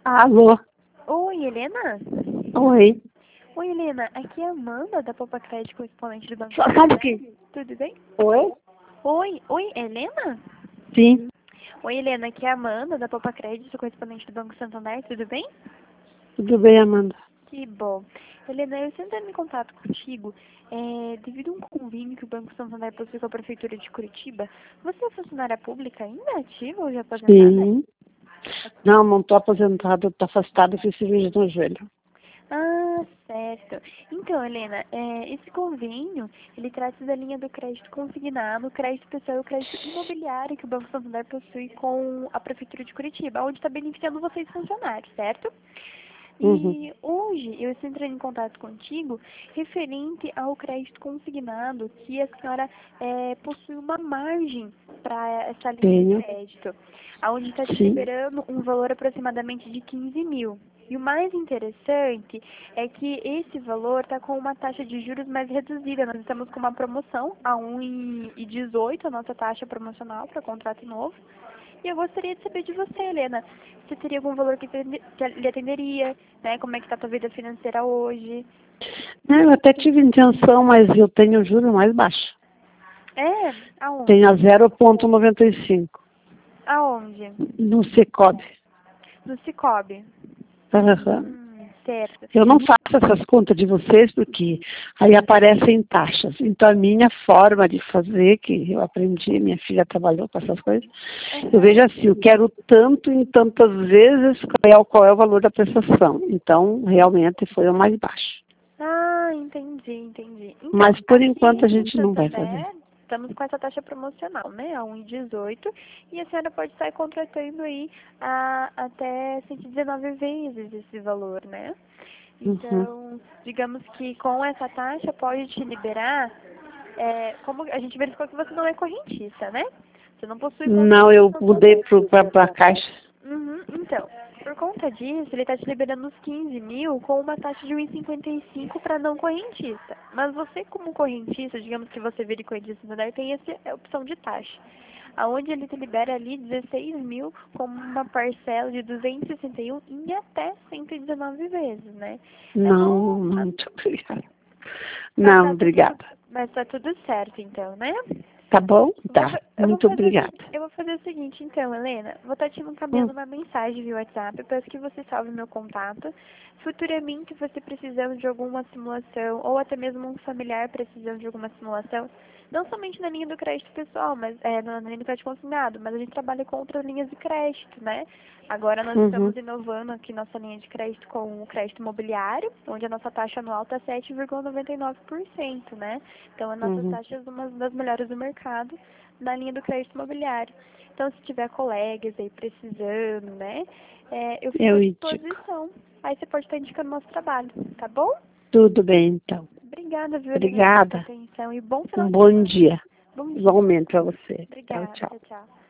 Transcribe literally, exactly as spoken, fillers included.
Alô? Oi, Helena? Oi. Oi, Helena. Aqui é a Amanda, da Poupa Crédito, correspondente do Banco Só, só um Santander. pouquinho. Tudo bem? Oi? Oi, oi, Helena? Sim. Oi, Helena. Aqui é a Amanda, da Poupa Crédito, correspondente do Banco Santander. Tudo bem? Tudo bem, Amanda? Que bom. Helena, eu sempre entro em contato contigo é, devido a um convênio que o Banco Santander possui com a Prefeitura de Curitiba. Você é funcionária pública ainda ativa ou já aposentada? Sim. Não, não estou aposentada, estou afastada, fiz cirurgia no joelho. Ah, certo. Então, Helena, é, esse convênio, ele trata da linha do crédito consignado, crédito pessoal e o crédito imobiliário que o Banco Santander possui com a Prefeitura de Curitiba, onde está beneficiando vocês funcionários, certo? Uhum. E hoje eu estou entrando em contato contigo referente ao crédito consignado, que a senhora é, possui uma margem para essa linha de Tenho. crédito, onde está te Sim. liberando um valor aproximadamente de quinze mil. E o mais interessante é que esse valor está com uma taxa de juros mais reduzida. Nós estamos com uma promoção a um vírgula dezoito, a nossa taxa promocional para contrato novo. E eu gostaria de saber de você, Helena, se teria algum valor que te- que lhe atenderia, né? Como é que está a tua vida financeira hoje? É, eu até tive intenção, mas eu tenho o juro mais baixo. É? Aonde? Tenho a zero vírgula noventa e cinco Aonde? no Cicobi. No Cicobi. Aham. Hum, certo. Eu não faço essas contas de vocês porque aí aparecem taxas. Então a minha forma de fazer, que eu aprendi, minha filha trabalhou com essas coisas, eu Aham. vejo assim, eu quero tanto em tantas vezes qual é, o- qual é o valor da prestação. Então, realmente foi o mais baixo. Ah, entendi, entendi. Então, Mas por aqui enquanto a em gente não vai fazer. Santander, estamos com essa taxa promocional, né? A um vírgula dezoito. E a senhora pode estar contratando aí a, até cento e dezenove vezes esse valor, né? Uhum. Então, digamos que com essa taxa pode te liberar, é, como a gente verificou que você não é correntista, né? Você não possui conta Não, eu no mudei para a Caixa. Uhum, então, por conta disso, ele está te liberando os quinze mil com uma taxa de um vírgula cinquenta e cinco para não correntista. Mas você, como correntista, digamos que você vire correntista Santander, tem essa opção de taxa. Aonde ele te libera ali dezesseis mil com uma parcela de duzentos e sessenta e um em até cento e dezenove vezes, né? É Não, só... não, muito obrigada. Mas Não, tá tudo, obrigada. mas tá tudo certo, então, né? Tá bom? Eu vou, Tá. fa- eu vou Muito fazer o obrigada. seguinte, eu vou fazer o seguinte, então, Helena. Vou estar te Hum. encaminhando uma mensagem via WhatsApp. Eu peço que você salve meu contato. Futuramente, você precisando de alguma simulação, ou até mesmo um familiar precisando de alguma simulação, não somente na linha do crédito pessoal, mas é, na na linha do crédito consignado, mas a gente trabalha com outras linhas de crédito, né? Agora nós Uhum. estamos inovando aqui nossa linha de crédito com o crédito imobiliário, onde a nossa taxa anual está sete vírgula noventa e nove por cento, né? Então, a nossa Uhum. taxa é uma das melhores do mercado na linha do crédito imobiliário. Então, se tiver colegas aí precisando, né, é, eu fico à Eu indico. disposição. Aí você pode estar indicando nosso trabalho, tá bom? Tudo bem, então. Obrigada, viu, Helena, pela sua Obrigada. atenção e bom final Um de bom semana. dia. Bom dia. Igualmente para você. Tchau, Obrigada, tchau. tchau, tchau.